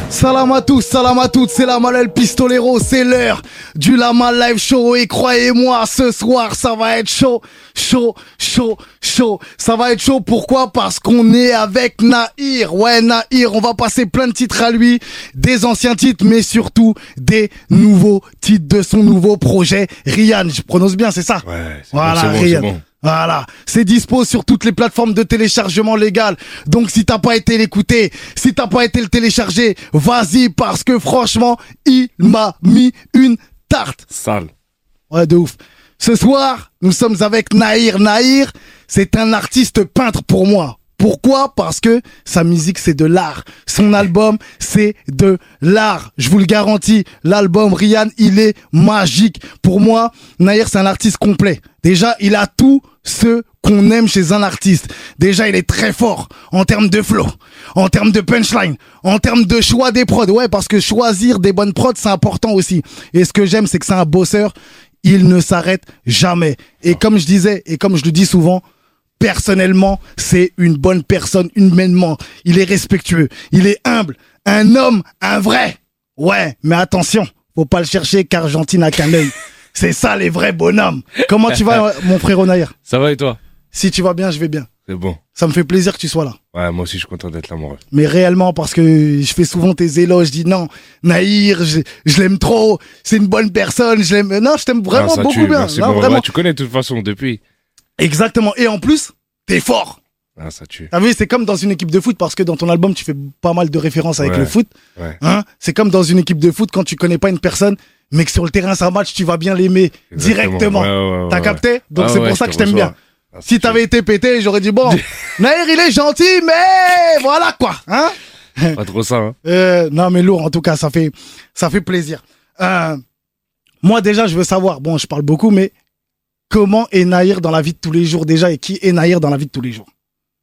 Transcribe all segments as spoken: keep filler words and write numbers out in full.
Salam à tous, salam à toutes, c'est Lamal El Pistolero, c'est l'heure du Lamal Live Show et croyez-moi, ce soir ça va être chaud, chaud, chaud, chaud. Ça va être chaud, pourquoi? Parce qu'on est avec Nahir. Ouais, Nahir, on va passer plein de titres à lui, des anciens titres, mais surtout des nouveaux titres de son nouveau projet, Rian. Je prononce bien, c'est ça? Ouais, c'est voilà, bon, c'est bon, Rian. c'est bon. Voilà, c'est dispo sur toutes les plateformes de téléchargement légal. Donc si t'as pas été l'écouter, si t'as pas été le télécharger, vas-y parce que franchement, il m'a mis une tarte. Sale. Ouais, de ouf. Ce soir, nous sommes avec Nahir. Nahir, c'est un artiste peintre pour moi. Pourquoi? Parce que sa musique, c'est de l'art. Son album, c'est de l'art. Je vous le garantis, l'album Rian, il est magique. Pour moi, Nahir, c'est un artiste complet. Déjà, il a tout ce qu'on aime chez un artiste. Déjà, il est très fort en termes de flow, en termes de punchline, en termes de choix des prods. Ouais, parce que choisir des bonnes prods, c'est important aussi. Et ce que j'aime, c'est que c'est un bosseur. Il ne s'arrête jamais. Et comme je disais, et comme je le dis souvent, personnellement, c'est une bonne personne humainement. Il est respectueux, il est humble, un homme, un vrai. Ouais, mais attention, faut pas le chercher car gentil n'a qu'un œil. C'est ça les vrais bonhommes. Comment tu vas, mon frère Nahir? Ça va et toi? Si tu vas bien, je vais bien. C'est bon. Ça me fait plaisir que tu sois là. Ouais, moi aussi je suis content d'être là, mon ref. Mais réellement, parce que je fais souvent tes éloges, je dis non, Nahir, je, je l'aime trop, c'est une bonne personne, je l'aime. Non, je t'aime vraiment Ah, beaucoup tue. bien. Merci, Non, bon. vraiment. Ouais, tu connais de toute façon depuis. Exactement. Et en plus, t'es fort. Ah, ça tue. T'as vu, c'est comme dans une équipe de foot parce que dans ton album, tu fais pas mal de références avec Ouais. le foot. Ouais. Hein, c'est comme dans une équipe de foot quand tu connais pas une personne, mais que sur le terrain ça match, tu vas bien l'aimer Exactement. directement. Ouais, ouais, ouais, T'as ouais. capté? Donc Ah c'est ouais, pour ça je que je te t'aime reçois. bien. Ah, ça Si tue. t'avais été pété, j'aurais dit bon, Nahir il est gentil, mais voilà quoi. Hein? Pas trop ça, hein. Euh, non mais lourd, en tout cas, ça fait, ça fait plaisir. Euh, moi déjà, je veux savoir, bon, je parle beaucoup, mais comment est Nahir dans la vie de tous les jours déjà et qui est Nahir dans la vie de tous les jours?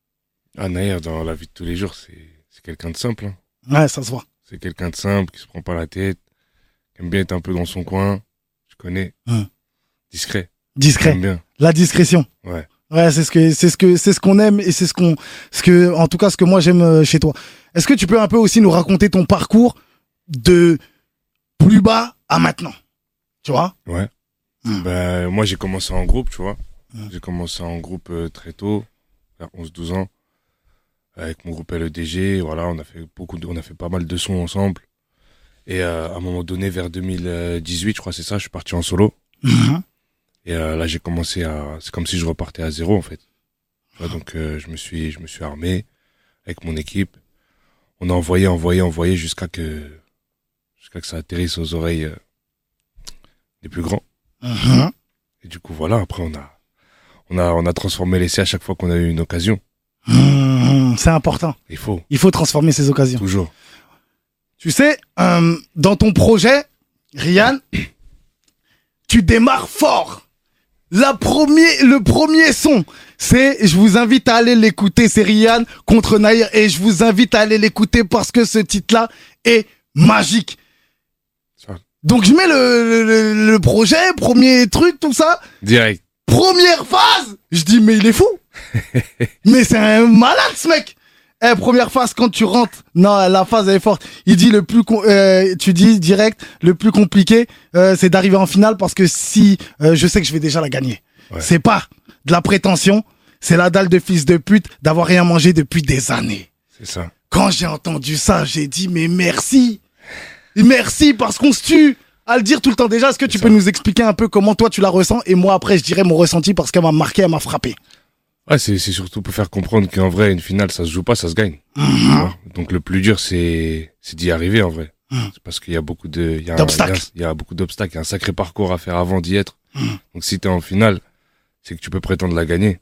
Ah, Nahir, dans la vie de tous les jours, c'est c'est quelqu'un de simple. Hein. Ouais, ça se voit. C'est quelqu'un de simple, qui se prend pas la tête, qui aime bien être un peu dans son coin. Je connais. Hum. Discret. Discret. J'aime bien. La discrétion. Ouais. Ouais, c'est ce que c'est ce que c'est ce qu'on aime et c'est ce qu'on ce que en tout cas ce que moi j'aime euh, chez toi. Est-ce que tu peux un peu aussi nous raconter ton parcours de plus bas à maintenant? Tu vois? Ouais. Hum. Ben, moi, j'ai commencé en groupe, tu vois. Hum. J'ai commencé en groupe euh, très tôt, vers onze douze ans, avec mon groupe L E D G. Voilà, on a fait beaucoup de, on a fait pas mal de sons ensemble. Et euh, à un moment donné, vers deux mille dix-huit, je crois, c'est ça, je suis parti en solo. Mhm. Et euh, là, j'ai commencé à, c'est comme si je repartais à zéro, en fait. Tu vois, donc, euh, je me suis, je me suis armé avec mon équipe. On a envoyé, envoyé, envoyé jusqu'à que, jusqu'à que ça atterrisse aux oreilles euh, des plus grands. Mhm. Et du coup, voilà, après, on a, on a, on a transformé l'essai à chaque fois qu'on a eu une occasion. Mhm. C'est important. Il faut, Il faut transformer ces occasions. toujours. Tu sais, euh, dans ton projet, Rian, tu démarres fort. La premier, le premier son, c'est, je vous invite à aller l'écouter, c'est Rian contre Nahir, et je vous invite à aller l'écouter parce que ce titre-là est magique. Ça. Donc je mets le, le, le projet, premier truc, tout ça, Direct. première phase, je dis mais il est fou. Mais c'est un malade ce mec. Eh, première phase quand tu rentres, non la phase elle est forte. Il dit le plus, com- euh, tu dis direct, le plus compliqué, euh, c'est d'arriver en finale parce que si euh, je sais que je vais déjà la gagner. Ouais. C'est pas de la prétention, c'est la dalle de fils de pute d'avoir rien mangé depuis des années. C'est ça. Quand j'ai entendu ça, j'ai dit mais merci, merci parce qu'on se tue à le dire tout le temps. Déjà, est-ce que tu C'est peux ça. nous expliquer un peu comment toi tu la ressens et moi après je dirais mon ressenti parce qu'elle m'a marqué, elle m'a frappé. Ouais, c'est, c'est surtout pour faire comprendre qu'en vrai, une finale, ça se joue pas, ça se gagne. Tu vois. Donc, le plus dur, c'est, c'est d'y arriver, en vrai. Mhm. C'est parce qu'il y a beaucoup de, il y a un- D'obstacles. il y a- Il y a beaucoup d'obstacles. Il y a un sacré parcours à faire avant d'y être. Mhm. Donc, si t'es en finale, c'est que tu peux prétendre la gagner.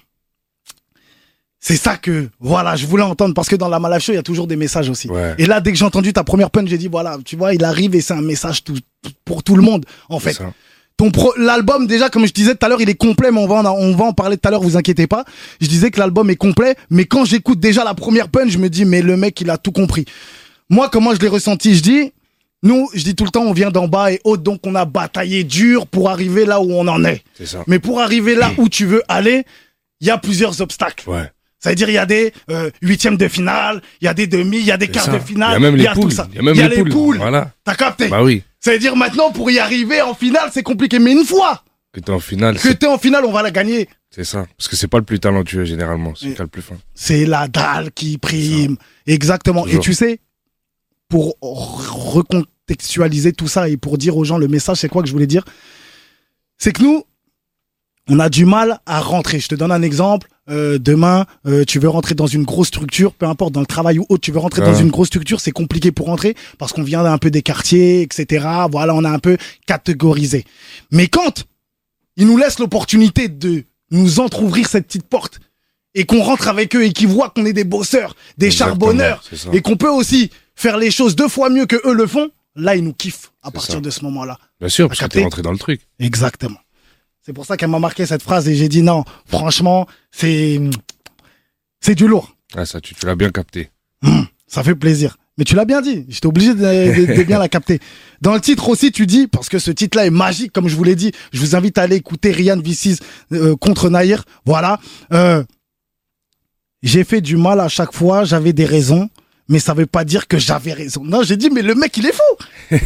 C'est ça que, voilà, je voulais entendre parce que dans la Malav Show, il y a toujours des messages aussi. Ouais. Et là, dès que j'ai entendu ta première punch, j'ai dit, voilà, tu vois, il arrive et c'est un message tout, tout- pour tout le monde, en C'est fait. ça. Ton pro, l'album, déjà, comme je disais tout à l'heure, il est complet, mais on va en, on va en parler tout à l'heure, vous inquiétez pas. Je disais que l'album est complet, mais quand j'écoute déjà la première punch, je me dis, mais le mec, il a tout compris. Moi, comment je l'ai ressenti, je dis, nous, je dis tout le temps, on vient d'en bas et haut, donc on a bataillé dur pour arriver là où on en est. C'est ça. Mais pour arriver là où tu veux aller, il y a plusieurs obstacles. Ouais. Ça veut dire il y a des euh, huitièmes de finale, il y a des demi, il y a des quarts de finale, il y a même les poules. tout ça. Il y a même y a les, les poules. poules. Voilà. T'as capté? Bah oui. Ça veut dire maintenant pour y arriver en finale, c'est compliqué. Mais une fois Que t'es en finale. que t'es en finale, on va la gagner. C'est ça. Parce que c'est pas le plus talentueux généralement, c'est le plus fin. C'est la dalle qui prime. Exactement. Toujours. Et tu sais, pour recontextualiser tout ça et pour dire aux gens le message, c'est quoi que je voulais dire? C'est que nous, on a du mal à rentrer. Je te donne un exemple. Euh, demain, euh, tu veux rentrer dans une grosse structure, peu importe, dans le travail ou autre, tu veux rentrer Ah. dans une grosse structure, c'est compliqué pour rentrer parce qu'on vient un peu des quartiers, et cetera. Voilà, on a un peu catégorisé. Mais quand ils nous laissent l'opportunité de nous entrouvrir cette petite porte et qu'on rentre avec eux et qu'ils voient qu'on est des bosseurs, des Exactement, charbonneurs c'est ça. et qu'on peut aussi faire les choses deux fois mieux que eux le font, là, ils nous kiffent à C'est partir ça. de ce moment-là. Bien sûr, parce que capté t'es rentré dans le truc. Exactement. C'est pour ça qu'elle m'a marqué cette phrase et j'ai dit non, franchement, c'est c'est du lourd. Ah, ça, tu, tu l'as bien capté. Mmh, ça fait plaisir. Mais tu l'as bien dit, j'étais obligé de, de- de bien la capter. Dans le titre aussi, tu dis, parce que ce titre-là est magique, comme je vous l'ai dit, je vous invite à aller écouter Ryan Vicis euh, contre Nahir. Voilà. Euh, j'ai fait du mal à chaque fois, j'avais des raisons, mais ça veut pas dire que j'avais raison. Non, j'ai dit, mais le mec, il est fou.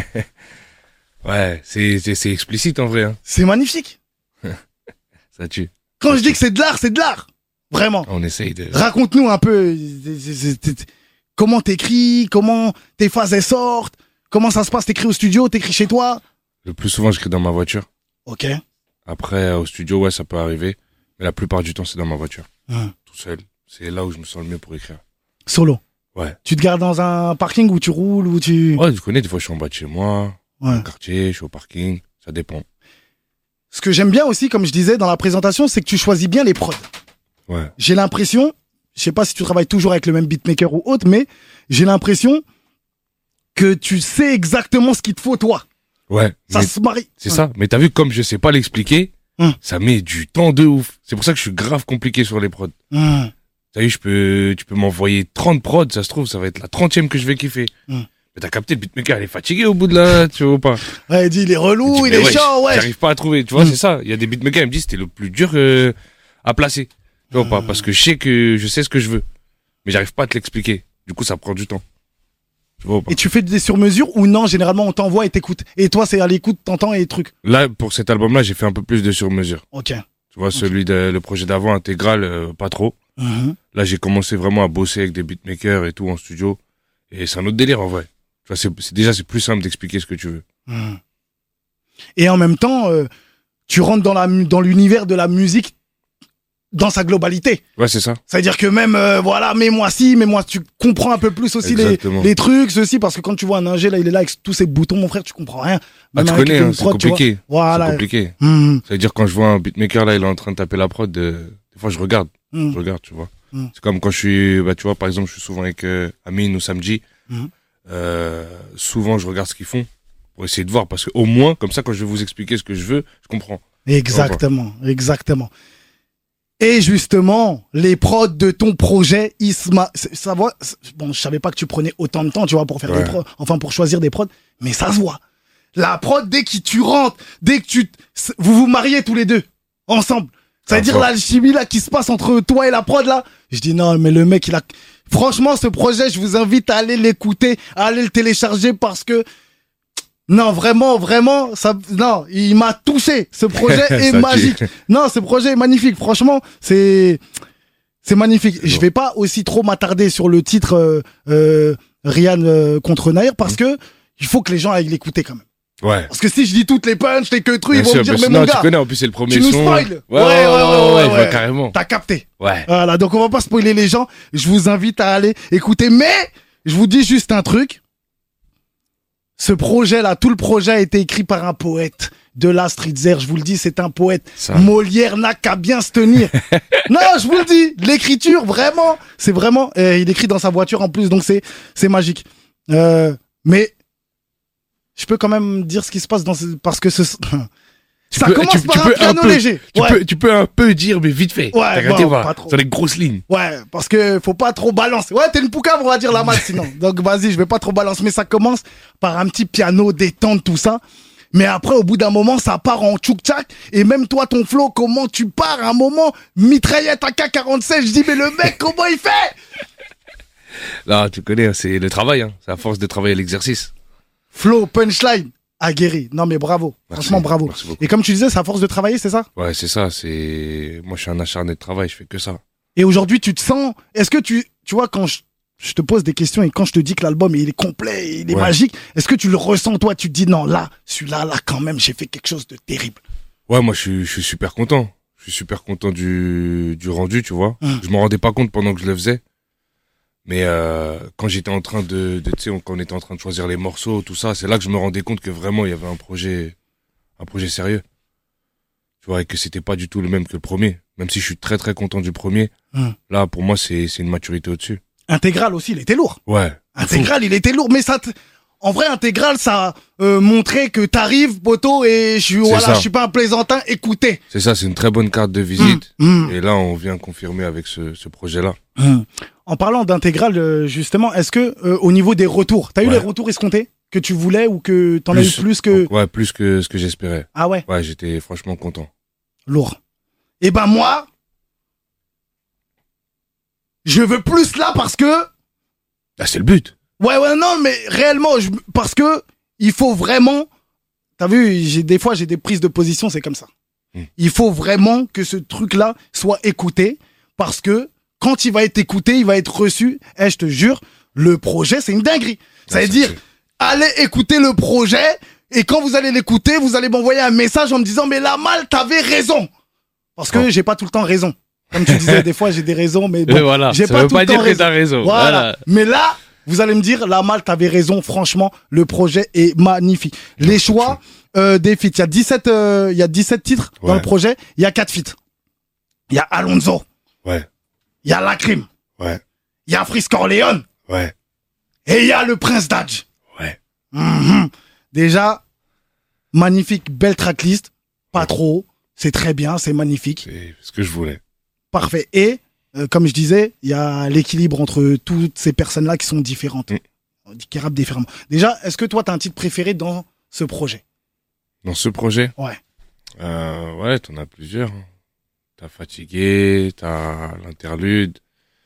Ouais, c'est, c'est, c'est explicite en vrai. Hein. C'est magnifique. Ça tue. Quand je dis que c'est de l'art, c'est de l'art. Vraiment. On essaye de... Raconte-nous un peu comment t'écris, comment tes phases elles sortent, comment ça se passe, t'écris au studio, t'écris chez toi. Le plus souvent, j'écris dans ma voiture. Ok. Après, au studio, ouais, ça peut arriver. Mais la plupart du temps, c'est dans ma voiture. Hum. Tout seul. C'est là où je me sens le mieux pour écrire. Solo. Ouais. Tu te gardes dans un parking où tu roules, où tu... Ouais, tu connais, des fois, je suis en bas de chez moi, Ouais. au quartier, je suis au parking. Ça dépend. Ce que j'aime bien aussi, comme je disais dans la présentation, c'est que tu choisis bien les prods. Ouais. J'ai l'impression, je sais pas si tu travailles toujours avec le même beatmaker ou autre, mais j'ai l'impression que tu sais exactement ce qu'il te faut, toi. Ouais. Ça mais se marie. c'est Ouais. ça. Mais t'as vu, comme je sais pas l'expliquer, Hum. ça met du temps de ouf. C'est pour ça que je suis grave compliqué sur les prods. Hum. T'as vu, je peux, tu peux m'envoyer trente prods, ça se trouve, ça va être la trentième que je vais kiffer. Hum. Mais t'as capté, le beatmaker, il est fatigué au bout de la, tu vois pas. Ouais, il dit, il est relou, Je dis, il mais est wesh, chaud, ouais. J'arrive pas à trouver, tu vois, Mm. c'est ça. Il y a des beatmakers, ils me disent, c'était le plus dur euh, à placer. Tu vois pas, Mm. parce que je sais que je sais ce que je veux. Mais j'arrive pas à te l'expliquer. Du coup, ça prend du temps. Tu vois pas. Et tu fais des sur-mesures ou non, généralement on t'envoie et t'écoutes. Et toi, c'est à l'écoute, t'entends et trucs. Là, pour cet album-là, j'ai fait un peu plus de sur-mesure. Ok. Tu vois, celui de, le projet d'avant, intégral, euh, pas trop. Mhm. Là, j'ai commencé vraiment à bosser avec des beatmakers et tout en studio. Et c'est un autre délire, en vrai. Tu vois, c'est, c'est déjà, c'est plus simple d'expliquer ce que tu veux. Mhm. Et en même temps, euh, tu rentres dans la mu- dans l'univers de la musique dans sa globalité. Ouais, c'est ça. C'est-à-dire que même, euh, voilà, mets-moi ci, mets-moi, tu comprends un peu plus aussi les, Exactement. les trucs, ceci, parce que quand tu vois un ingé, là, il est là avec tous ses boutons, mon frère, tu comprends rien. Ah, Même tu avec connais, une hein, c'est prod, tu vois. compliqué. Voilà. C'est compliqué. Mhm. Ça veut dire quand je vois un beatmaker là, il est en train de taper la prod, euh, des fois je regarde, Mhm. je regarde, tu vois. Mm. C'est comme quand je suis, bah tu vois, par exemple, je suis souvent avec euh, Amine ou Samji. Mm. Euh, souvent je regarde ce qu'ils font pour essayer de voir, parce que au moins, comme ça, quand je vais vous expliquer ce que je veux, je comprends. Exactement, exactement. Et justement, les prods de ton projet, Isma, c'est- ça voit, c'est- bon, je savais pas que tu prenais autant de temps, tu vois, pour faire Ouais. des prods, enfin, pour choisir des prods, mais ça se voit. La prod, dès que tu rentres, dès que tu, c'est- vous vous mariez tous les deux, ensemble. Ça veut Ah, dire fort. l'alchimie, là, qui se passe entre toi et la prod, là. Je dis non, mais le mec, il a, franchement, ce projet, je vous invite à aller l'écouter, à aller le télécharger parce que, non, vraiment, vraiment, ça, non, il m'a touché. Ce projet est Ça magique. tue. Non, ce projet est magnifique. Franchement, c'est, c'est magnifique. C'est Je bon. vais pas aussi trop m'attarder sur le titre euh, euh, Ryan euh, contre Nahir parce que il faut que les gens aillent l'écouter quand même. Ouais. Parce que si je dis toutes les punches, les que trucs, ils Bien vont sûr, me dire bien mais sûr. mon Non, gars, tu connais, en plus c'est le premier tu nous son. spoil. Ouais, ouais, ouais, ouais, ouais, je vois carrément. T'as capté. Ouais. Voilà, donc on va pas spoiler les gens. Je vous invite à aller écouter. Mais je vous dis juste un truc. Ce projet-là, tout le projet a été écrit par un poète de la street zer. Je vous le dis, c'est un poète. Ça. Molière n'a qu'à bien se tenir. Non, je vous le dis, l'écriture, vraiment, c'est vraiment. euh, il écrit dans sa voiture en plus, donc c'est c'est magique. Euh, mais je peux quand même dire ce qui se passe dans ce, parce que ce. Tu Ça peux- commence tu- par tu un peux piano peu- léger. Tu Ouais. peux, tu peux un peu dire, mais vite fait. Ouais, T'as regardé, bon, voilà. pas trop. Sur les grosses lignes. Ouais, parce que faut pas trop balancer. Ouais, t'es une poucave, on va dire la malle sinon. Donc vas-y, je vais pas trop balancer, mais ça commence par un petit piano détente, tout ça. Mais après, au bout d'un moment, ça part en tchouk-tchak. Et même toi, ton flow, comment tu pars à un moment, mitraillette A K quarante-sept, je dis, mais le mec, comment il fait? Là, tu connais, c'est le travail, hein. C'est à force de travailler l'exercice. Flow, punchline, aguerri. Non, mais bravo. Merci, Franchement, bravo. merci beaucoup. Et comme tu disais, c'est à force de travailler, c'est ça? Ouais, c'est ça, c'est... Moi, je suis un acharné de travail, je fais que ça. Et aujourd'hui, tu te sens... Est-ce que tu... Tu vois, quand je... je te pose des questions et quand je te dis que l'album, il est complet, il est Ouais. magique, est-ce que tu le ressens, toi? Tu te dis, non, là, celui-là, là, quand même, j'ai fait quelque chose de terrible. Ouais, moi, je suis, je suis super content. Je suis super content du, du rendu, tu vois. Hum. Je m'en rendais pas compte pendant que je le faisais. Mais euh, quand j'étais en train de, de tu sais, quand on était en train de choisir les morceaux, tout ça, c'est là que je me rendais compte que vraiment il y avait un projet, un projet sérieux. Tu vois, et que c'était pas du tout le même que le premier. Même si je suis très très content du premier, Hum. là pour moi c'est c'est une maturité au-dessus. Intégral aussi, il était lourd. Ouais. Intégral, il était lourd, mais ça, te- en vrai, Intégral, ça a euh, montré que t'arrives, poteau, et je suis, voilà, ça. je suis pas un plaisantin, écoutez. C'est ça, c'est une très bonne carte de visite. Hum, hum, Et là on vient confirmer avec ce, ce projet-là. hum. En parlant d'Intégral, euh, justement, est-ce que euh, au niveau des retours, t'as eu Ouais. les retours escomptés que tu voulais ou que t'en as eu plus que... Ouais, plus que ce que j'espérais. Ah ouais, Ouais, j'étais franchement content. lourd. Eh ben moi, je veux plus là parce que... Ah, c'est le but. Ouais, ouais, non, mais réellement, je- parce que il faut vraiment... T'as vu, j'ai des fois, j'ai des prises de position, c'est comme ça. Mm. Il faut vraiment que ce truc-là soit écouté, parce que quand il va être écouté, il va être reçu. Eh, je te jure, le projet, c'est une dinguerie. Ça veut c'est- dire, c'est- allez écouter le projet, et quand vous allez l'écouter, vous allez m'envoyer un message en me disant, mais la malle, t'avais raison. Parce que Oh. j'ai pas tout le temps raison. Comme tu disais, des fois, j'ai des raisons, mais bon, Et voilà, j'ai ça pas veut tout pas le temps dire que raison. t'as raison. Voilà. Voilà. Mais là, vous allez me dire, la malle, t'avais raison. Franchement, le projet est magnifique. Les Merci. choix euh, des feats. Il y a dix-sept, euh, il y a dix-sept titres dans Ouais. le projet. Il y a quatre feats. Il y a Alonso. Ouais, Il y a Lacrim. ouais, Il y a Frisk Corleone. ouais, Et il y a le Prince d'Adj. ouais. Mhm. Déjà, magnifique, belle tracklist. Pas trop haut. C'est très bien, c'est magnifique. C'est ce que je voulais. Parfait. Et, euh, comme je disais, il y a l'équilibre entre toutes ces personnes-là qui sont différentes. Mm. Qui rappent différemment. Déjà, est-ce que toi, t'as un titre préféré dans ce projet? Dans ce projet? Ouais. Euh, ouais, t'en as plusieurs. hein. T'as Fatigué, t'as l'interlude,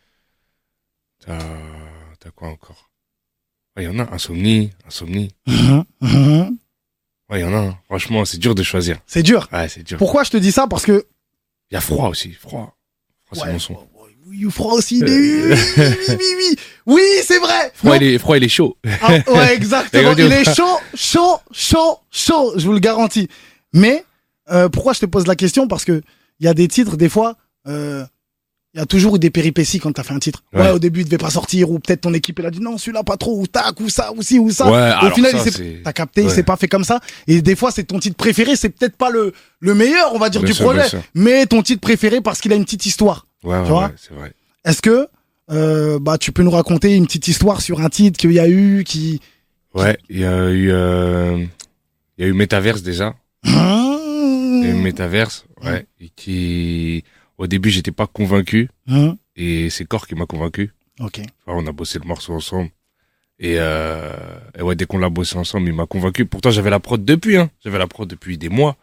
t'as, t'as quoi encore? Ouais, y en a, Insomnie, Insomnie. Mhm, mhm. Ouais, y en a, hein. Franchement, c'est dur de choisir. C'est dur. Ouais, c'est dur. Pourquoi je te dis ça? Parce que... Y a Froid aussi, Froid. Froid, c'est Ouais, mon son. oui, froid aussi. il est- Oui, oui, oui, oui, oui. Oui, c'est vrai. Froid, Non. il est, Froid, il est chaud. Ah, ouais, exactement. Regardez, Il est chaud, chaud, chaud, chaud. Je vous le garantis. Mais euh, pourquoi je te pose la question? Parce que il y a des titres, des fois, euh, il y a toujours eu des péripéties quand t'as fait un titre. Ouais, Ouais. au début, il devait pas sortir, ou peut-être ton équipe, elle a dit non, celui-là pas trop, ou tac, ou ça, ou ci, ou ça. Ouais, Au alors final, ça, il s'est- c'est- t'as capté, il ouais. s'est pas fait comme ça. Et des fois, c'est ton titre préféré, c'est peut-être pas le, le meilleur, on va dire, Bien du sûr, bien projet, sûr. mais ton titre préféré parce qu'il a une petite histoire. Ouais, ouais, Tu vois ouais, c'est vrai. Est-ce que euh, bah tu peux nous raconter une petite histoire sur un titre qu'il y a eu qui Ouais, il y a eu, euh, il y a eu Metaverse déjà. Il y a eu Mmh. Metaverse, ouais, et qui, au début, j'étais pas convaincu, Mmh. et c'est Core qui m'a convaincu. Ok. Enfin, on a bossé le morceau ensemble. Et, euh, et ouais, dès qu'on l'a bossé ensemble, il m'a convaincu. Pourtant, j'avais la prod depuis, hein. J'avais la prod depuis des mois.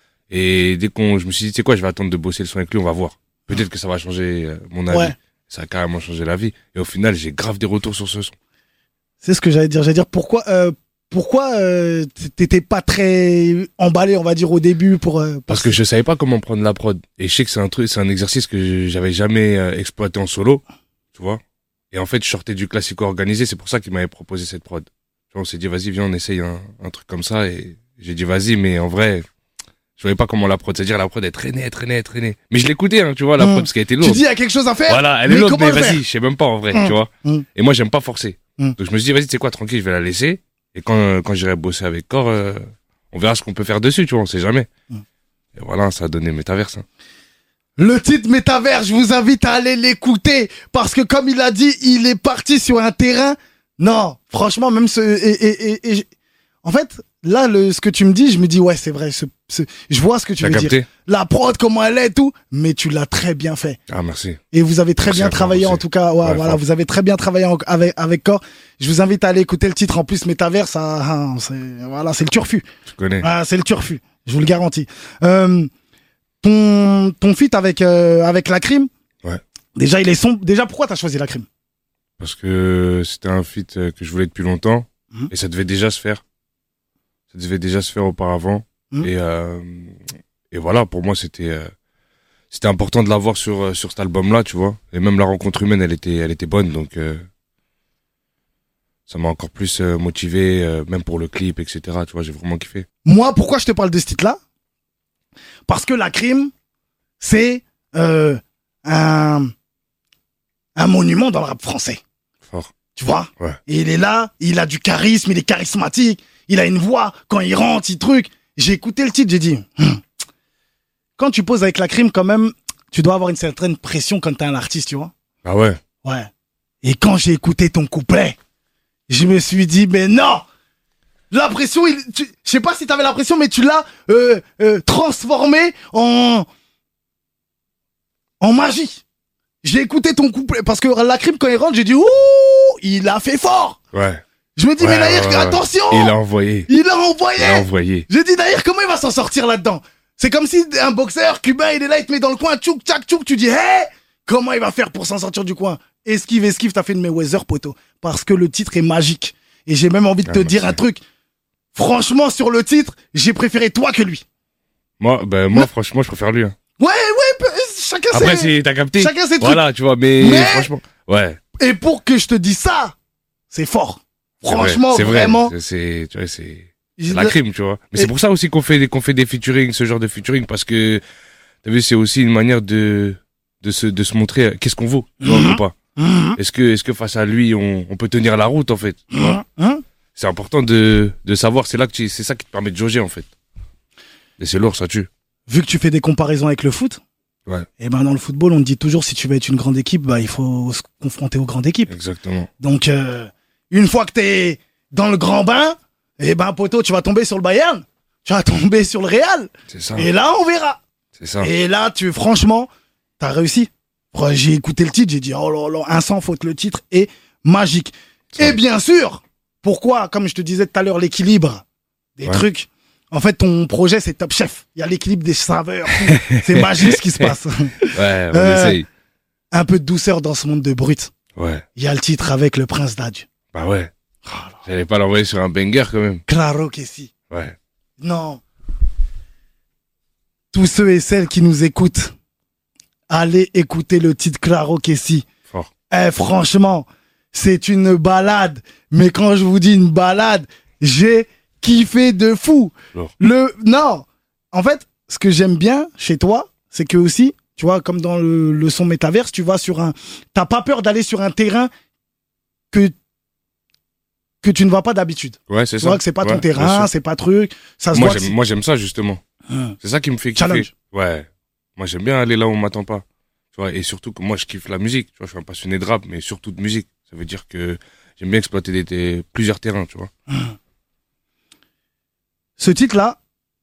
Et dès qu'on, je me suis dit, tu sais quoi, je vais attendre de bosser le son avec lui, on va voir. Peut-être que ça va changer euh, mon avis. Ouais. Ça a carrément changé la vie. Et au final, j'ai grave des retours sur ce son. C'est ce que j'allais dire. J'allais dire pourquoi euh, pourquoi euh, t'étais pas très emballé, on va dire au début pour. Euh, Parce que je savais pas comment prendre la prod. Et je sais que c'est un truc, c'est un exercice que j'avais jamais euh, exploité en solo. Tu vois. Et en fait, je sortais du classico organisé. C'est pour ça qu'il m'avait proposé cette prod. Tu vois, on s'est dit, vas-y, viens, on essaye un, un truc comme ça. Et j'ai dit, vas-y, mais en vrai, je voyais pas comment la prod. C'est-à-dire, la prod, elle traînait, elle traînait, elle traînait. Mais je l'écoutais, hein, tu vois, la Mmh. prod, parce qu'elle était tu lourde. dis il y a quelque chose à faire. Voilà, elle est mais lourde, comment mais le faire vas-y, je sais même pas en vrai, Mmh. tu vois. Mmh. Et moi, j'aime pas forcer. Mmh. Donc je me suis dit, vas-y, tu sais quoi, tranquille, je vais la laisser. Et quand, quand j'irai bosser avec Core, euh, on verra ce qu'on peut faire dessus, tu vois, on sait jamais. Mmh. Et voilà, ça a donné Metaverse. Hein. Le titre Métavers, je vous invite à aller l'écouter parce que comme il a dit, il est parti sur un terrain. Non, franchement, même ce et, et, et, et- en fait, là, le, ce que tu me dis, je me dis, ouais, c'est vrai. Ce, ce, je vois ce que tu T'as veux capté? dire. La prod, comment elle est et tout. Mais tu l'as très bien fait. Ah, merci. Et vous avez très Merci bien à toi travaillé, aussi. en tout cas. Ouais, Ouais, voilà, fort. vous avez très bien travaillé en- avec, avec Core. Je vous invite à aller écouter le titre. En plus, Métavers, ça, hein, c'est, voilà, c'est le turfu. Tu connais. Ah, c'est le turfu. Je vous le garantis. Euh, ton, ton feat avec, euh, avec la crime. Ouais. Déjà, il est sombre. Déjà, pourquoi t'as choisi la crime? Parce que c'était un feat euh, que je voulais depuis longtemps. Mhm. Et ça devait déjà se faire. Ça devait déjà se faire auparavant. Mhm. Et, euh, et voilà, pour moi, c'était euh, c'était important de l'avoir sur, euh, sur cet album-là, tu vois. Et même la rencontre humaine, elle était, elle était bonne. Donc, euh, ça m'a encore plus euh, motivé, euh, même pour le clip, et cetera. Tu vois, j'ai vraiment kiffé. Moi, pourquoi je te parle de ce titre-là? Parce que la crime, c'est euh, un, un monument dans le rap français. Fort. Tu vois? Ouais. Et il est là, il a du charisme, il est charismatique, il a une voix, quand il rentre, il truc. J'ai écouté le titre, j'ai dit, Hum. quand tu poses avec la crime, quand même, tu dois avoir une certaine pression quand t'es un artiste, tu vois? Ah ouais. Ouais. Et quand j'ai écouté ton couplet, je me suis dit, mais non! La pression, il, tu- je sais pas si t'avais la pression, mais tu l'as euh, euh, transformé en en magie. J'ai écouté ton couplet parce que la crime quand il rentre, j'ai dit ouh, il a fait fort. Ouais. Je me dis Ouais, mais Nahir, ouais, ouais. attention, Il a envoyé. il a envoyé. Il a envoyé. J'ai dit Nahir, comment il va s'en sortir là-dedans? C'est comme si un boxeur cubain, il est là, il te met dans le coin, tchouk tchac tchouk, tu dis hé, comment il va faire pour s'en sortir du coin? Esquive, esquive, t'as fait de mes Weather, poteau, parce que le titre est magique. Et j'ai même envie de Ah, te merci. dire un truc. Franchement, sur le titre, j'ai préféré toi que lui. Moi, ben, moi, franchement, je préfère lui. Hein. Ouais, ouais, peu- chacun Après, ses... c'est, t'as capté. Chacun ses trucs. Voilà, tu vois, mais, Mais- franchement, ouais. Et pour que je te dise ça, c'est fort. C'est vrai, Franchement, c'est vrai. vraiment. C'est, c'est, tu vois, c'est, je- c'est la crime, tu vois. Mais Et- c'est pour ça aussi qu'on fait des, qu'on fait des featuring, ce genre de featuring, parce que, t'as vu, c'est aussi une manière de, de se, de se montrer euh, qu'est-ce qu'on vaut, tu vois, Mhm. ou pas. Hum, Est-ce que, est-ce que face à lui, on, on peut tenir la route, en fait, tu vois. hum, hum. C'est important de, de savoir, c'est là que tu, c'est ça qui te permet de jauger, en fait. Et c'est lourd, ça tue. Vu que tu fais des comparaisons avec le foot, Ouais. et ben dans le football, on te dit toujours si tu veux être une grande équipe, bah il faut se confronter aux grandes équipes. Exactement. Donc euh, une fois que t'es dans le grand bain, et ben poteau, tu vas tomber sur le Bayern, tu vas tomber sur le Real, C'est ça. et là on verra. C'est ça. Et là, tu franchement, t'as réussi. J'ai écouté le titre, j'ai dit oh là là, un sans faute, le titre est magique. Ça. Et bien sûr, pourquoi, comme je te disais tout à l'heure, l'équilibre des Ouais. trucs. En fait, ton projet, c'est Top Chef. Il y a l'équilibre des saveurs. tout. C'est magique ce qui se passe. Ouais, on Euh, essaye. Un peu de douceur dans ce monde de brut. Ouais. Il y a le titre avec le Prince d'Adj. Bah ouais. Oh là. J'allais pas l'envoyer sur un banger, quand même. Claro que si. Ouais. Non. Tous ceux et celles qui nous écoutent, allez écouter le titre Claro que si. Fort. Eh, franchement, c'est une balade. Mais quand je vous dis une balade, j'ai kiffé de fou. Lourd. Le, non. En fait, ce que j'aime bien chez toi, c'est que aussi, tu vois, comme dans le, le son métaverse, tu vas sur un, t'as pas peur d'aller sur un terrain que, que tu ne vas pas d'habitude. Ouais, c'est Tu ça. vois que c'est pas Ouais, ton bien terrain, sûr. c'est pas truc, ça se Moi, voit. que j'aime, moi, j'aime ça, justement. c'est- Hum. C'est ça qui me fait kiffer. Challenge. Ouais. Moi, j'aime bien aller là où on m'attend pas. Tu vois, et surtout que moi, je kiffe la musique. Tu vois, je suis un passionné de rap, mais surtout de musique. Ça veut dire que j'aime bien exploiter des, des- plusieurs terrains, tu vois. Ce titre-là,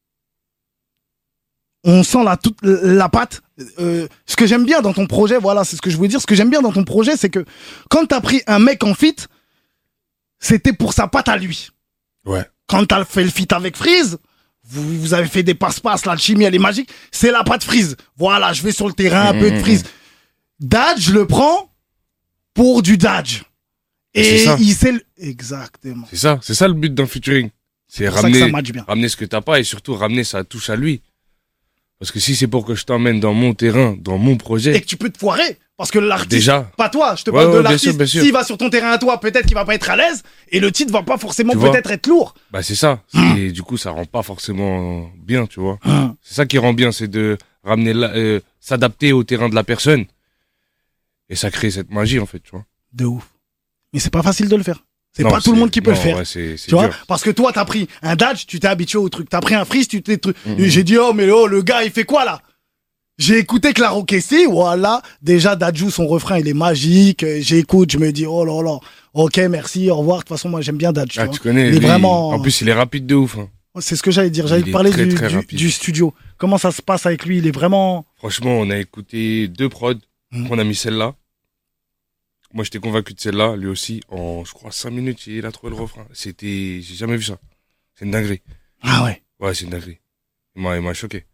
on sent la, toute, la patte. Euh, ce que j'aime bien dans ton projet, voilà, c'est ce que je voulais dire. Ce que j'aime bien dans ton projet, c'est que quand t'as pris un mec en feat, c'était pour sa patte à lui. Ouais. Quand t'as fait le feat avec Freeze, vous, vous avez fait des passe-passe, l'alchimie, elle est magique. C'est la patte Freeze. Voilà, je vais sur le terrain, un Mmh, peu de mmh, Freeze. Dad, je le prends pour du Dad. Et C'est ça. il sait... le- Exactement. C'est ça. C'est ça le but d'un featuring. C'est C'est pour ça que ça ramener, match bien. ramener ce que t'as pas et surtout ramener sa touche à lui. Parce que si c'est pour que je t'emmène dans mon terrain, dans mon Et projet, que tu peux te foirer. Parce que l'artiste, déjà, pas toi, je te Ouais, parle de ouais, bien sûr, l'artiste. bien sûr. S'il va sur ton terrain à toi, peut-être qu'il va pas être à l'aise. Et le titre va pas forcément Tu vois. peut-être être lourd. bah c'est ça. Et du coup, ça rend pas forcément bien, tu vois. Hum. C'est ça qui rend bien, c'est de ramener, la- euh, s'adapter au terrain de la personne. Et ça crée cette magie, en fait, tu vois. De ouf. Mais c'est pas facile de le faire. C'est Non, pas tout le monde qui peut non, le faire. Ouais, c'est, c'est Tu vois, dur. parce que toi, t'as pris un Dodge, tu t'es habitué au truc. T'as pris un Freeze, tu t'es truc. Mhm. Et j'ai dit, oh, mais oh, le gars, il fait quoi, là? J'ai écouté Claro Kessi, voilà. Déjà, Dadju, son refrain, il est magique. Euh, J'écoute, je me dis, oh là là. Ok, merci, au revoir. De toute façon, moi, j'aime bien Dadju. Ah, hein. tu connais. Il est lui, vraiment. En plus, il est rapide de ouf. Hein. C'est ce que j'allais dire. J'allais Il est parler très, du, très du, rapide. du studio. Comment ça se passe avec lui? Il est vraiment... Franchement, on a écouté deux prods. Mhm. On a mis celle-là. Moi, j'étais convaincu de celle-là. Lui aussi, en, je crois, cinq minutes, il a trouvé le refrain. C'était, j'ai jamais vu ça. C'est une dinguerie. Ah ouais. Ouais, c'est une dinguerie. Il m'a, il m'a choqué.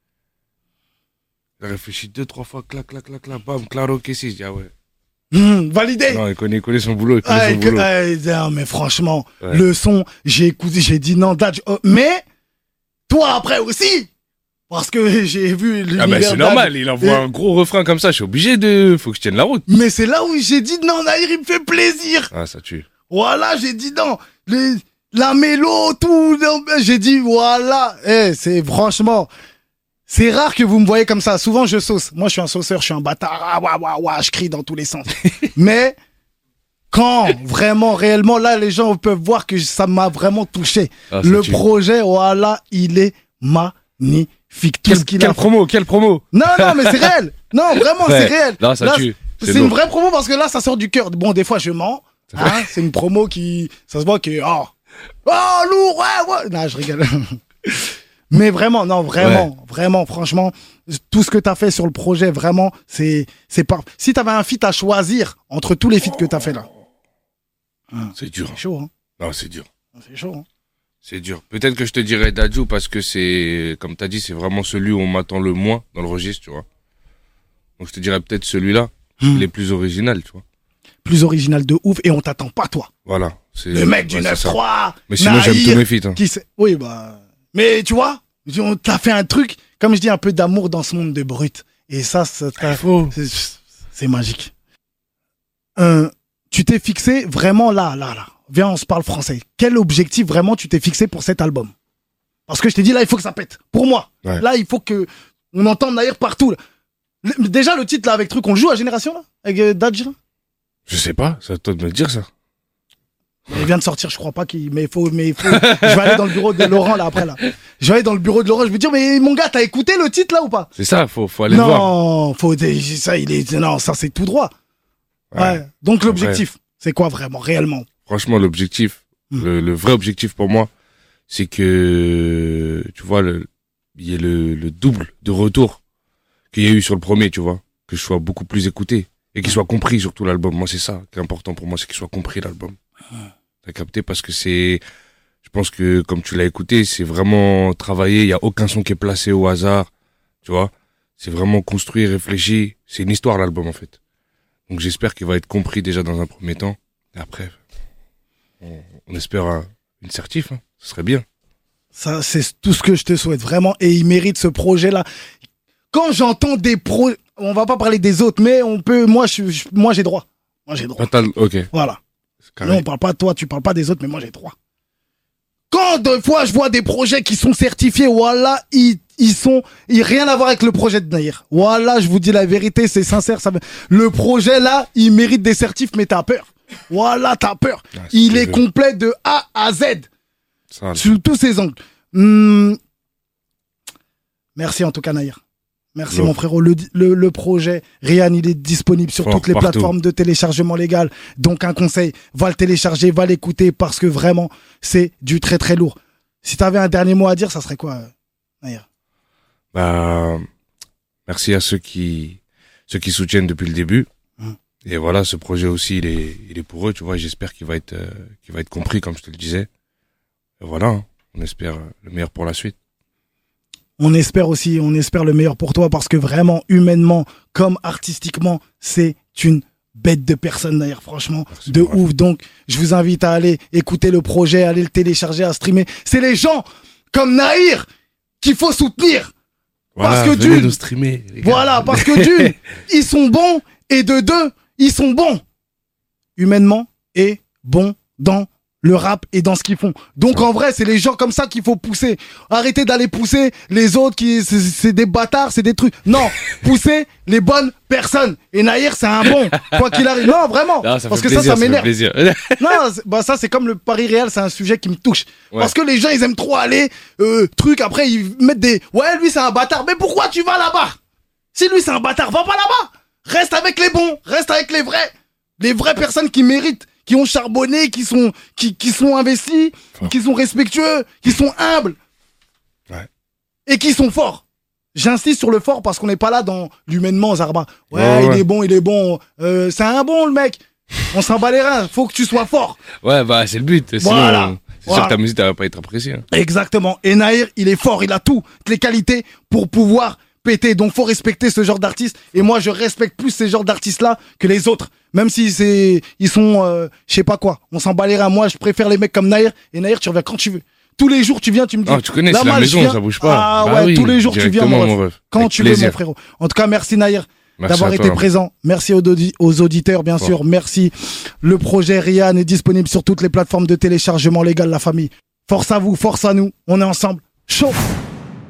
Il a réfléchi deux, trois fois, clac, clac, clac, clac, bam, claro que si. Je dis, ah ouais. Mmh, validé. Non, il connaît, il connaît son boulot, il connaît Ah, son que- boulot. ah, non, mais franchement, Ouais. le son, j'ai écouté, j'ai dit non, Dadj. Oh, mais, toi après aussi. Parce que j'ai vu l'univers Ah, bah, c'est Dadj. normal, il envoie Et- un gros refrain comme ça, je suis obligé de, faut que je tienne la route. Mais c'est là où j'ai dit non, Nahir, il me fait plaisir. Ah, ça tue. Voilà, j'ai dit non. Les, la mélo, tout. non, J'ai dit voilà. Eh, c'est franchement. C'est rare que vous me voyez comme ça. Souvent, je sauce. Moi, je suis un sauceur, je suis un bâtard. Ah, ouah, ouah, ouah, je crie dans tous les sens. Mais quand vraiment, réellement, là, les gens peuvent voir que ça m'a vraiment touché. Ah, ça Le tue. projet, voilà, il est magnifique. Tout Quelle, ce qu'il quelle a. promo, quelle promo. Non, non, mais c'est réel. Non, vraiment, Ouais. c'est réel. Là, ça Là, tue. C'est lourd. une vraie promo parce que là, ça sort du cœur. Bon, des fois, je mens. Hein, c'est une promo qui, ça se voit que, oh, oh, lourd, ouais, ouais. Non, je rigole. Mais vraiment, non, vraiment, Ouais. vraiment, franchement, tout ce que t'as fait sur le projet, vraiment, c'est, c'est pas. Si t'avais un feat à choisir entre tous les feats que t'as fait là, C'est dur. c'est chaud, hein. Non, c'est dur. C'est chaud, hein. C'est dur. Peut-être que je te dirais Dadju parce que c'est, comme t'as dit, c'est vraiment celui où on m'attend le moins dans le registre, tu vois. Donc je te dirais peut-être celui-là. Hmm. Il est plus original, tu vois. Plus original de ouf et on t'attend pas, toi. Voilà. C'est, Le mec du ouais, c'est neuf ça. trois. Mais sinon, j'aime tous mes feats. Hein. Qui sait- Oui, bah. Mais tu vois, on t'a fait un truc, comme je dis, un peu d'amour dans ce monde de brut. Et ça, ça t'a- Il faut. c'est, c'est magique. Euh, tu t'es fixé vraiment là, là, là. Viens, on se parle français. Quel objectif vraiment tu t'es fixé pour cet album? Parce que je t'ai dit, là, il faut que ça pète. Pour moi. Ouais. Là, il faut que on entende Nahir partout. là. Le- déjà, le titre, là, avec truc, on le joue à Génération, là? Avec euh, Dadj, là? Je sais pas. C'est à toi de me le dire, ça. Il vient de sortir, je crois pas qu'il. Mais il faut. Mais il faut... je vais aller dans le bureau de Laurent, là, après, là. Je vais aller dans le bureau de Laurent, je vais dire, mais mon gars, t'as écouté le titre, là, ou pas? C'est ça. Faut, faut aller le voir. Non, faut. Ça, il est. Non, ça, c'est tout droit. Ouais. Ouais. Donc, l'objectif, c'est quoi vraiment, réellement? Franchement, l'objectif, Hmm. le, le vrai objectif pour moi, c'est que, tu vois, le, il y ait le, le double de retour qu'il y a eu sur le premier, tu vois. Que je sois beaucoup plus écouté. Et qu'il soit compris, surtout, l'album. Moi, c'est ça qui est important pour moi, c'est qu'il soit compris, l'album. T'as capté? Parce que c'est, je pense que, comme tu l'as écouté, c'est vraiment travaillé. Il y a aucun son qui est placé au hasard. Tu vois? C'est vraiment construit, réfléchi. C'est une histoire, l'album, en fait. Donc, j'espère qu'il va être compris déjà dans un premier temps. Et après, on, on espère un- une certif, hein. Ce serait bien. Ça, c'est tout ce que je te souhaite, vraiment. Et il mérite ce projet-là. Quand j'entends des pros, on va pas parler des autres, mais on peut, moi, je, je- moi, j'ai droit. Moi, j'ai droit. Fatal, ok. Voilà. C'est Nous, carré. on parle pas de toi, tu parles pas des autres, mais moi, j'ai droit. Quand deux fois je vois des projets qui sont certifiés, voilà, ils, ils sont, ils rien à voir avec le projet de Nahir. Voilà, je vous dis la vérité, c'est sincère. Ça, le projet là, il mérite des certifs, mais t'as peur. Voilà, t'as peur. Ah, c'est il ce que est je veux. complet de A à Z, Ça, là. sous tous ses angles. Hmm. Merci en tout cas, Nahir. Merci Non. mon frérot. Le, le, le projet Rian, il est disponible sur Fort, toutes les partout. plateformes de téléchargement légal. Donc un conseil, va le télécharger, va l'écouter parce que vraiment, c'est du très très lourd. Si t'avais un dernier mot à dire, ça serait quoi, euh, Nahir? Bah, merci à ceux qui, ceux qui soutiennent depuis le début. Mm. Et voilà, ce projet aussi, il est, il est pour eux, tu vois. et J'espère qu'il va être, euh, qu'il va être compris, comme je te le disais. Et voilà, hein. On espère euh, le meilleur pour la suite. On espère aussi, on espère le meilleur pour toi parce que vraiment, humainement comme artistiquement, c'est une bête de personne d'ailleurs, franchement, Merci, de bravo. ouf. Donc, je vous invite à aller écouter le projet, aller le télécharger, à streamer. C'est les gens comme Nahir qu'il faut soutenir. Voilà, Parce que venez d'une- nous streamer, les gars. Voilà, parce que d'une, ils sont bons et de deux, ils sont bons humainement et bons dans le rap et dans ce qu'ils font. Donc en vrai, c'est les gens comme ça qu'il faut pousser. Arrêtez d'aller pousser les autres qui c'est- c'est des bâtards, c'est des trucs. Non, poussez les bonnes personnes. Et Nahir, c'est un bon, quoi qu'il arrive. Non, vraiment, Non, ça parce fait que plaisir, ça, ça fait m'énerve. plaisir. Non, c'est- bah ça c'est comme le Paris Réal, c'est un sujet qui me touche. Ouais. Parce que les gens ils aiment trop aller euh, truc après ils mettent des ouais lui c'est un bâtard. Mais pourquoi tu vas là-bas? Si lui c'est un bâtard, va pas là-bas. Reste avec les bons, reste avec les vrais, les vraies personnes qui méritent, qui ont charbonné, qui sont, qui, qui sont investis, Fort. qui sont respectueux, qui sont humbles. Ouais. Et qui sont forts. J'insiste sur le fort parce qu'on n'est pas là dans l'humainement, Zarba. Ouais, Ouais, il ouais. est bon, il est bon. Euh, c'est un bon, le mec. On s'en bat les reins. Faut que tu sois fort. Ouais, bah, c'est le but. Sinon, Voilà. c'est sûr Voilà. que ta musique, elle va pas être appréciée. Hein. Exactement. Et Nahir, il est fort. Il a toutes les qualités pour pouvoir péter. Donc, faut respecter ce genre d'artiste. Et moi, je respecte plus ces genres d'artistes-là que les autres. Même si c'est, ils sont, euh, je sais pas quoi. On s'en bat les reins. Moi, je préfère les mecs comme Nahir. Et Nahir, tu reviens quand tu veux. Tous les jours, tu viens, tu me dis. Non, tu connais, là, c'est la mal, je maison, viens. ça bouge pas. Ah Bah ouais, oui, tous les jours, tu viens, directement, mon ref. mon ref. Quand Avec tu veux, plaisir. mon frérot. En tout cas, merci Nahir Merci d'avoir à été toi. présent. Merci aux, audi- aux auditeurs, bien Bon. sûr. Merci. Le projet Rian est disponible sur toutes les plateformes de téléchargement légal, la famille. Force à vous, force à nous. On est ensemble. Chaud.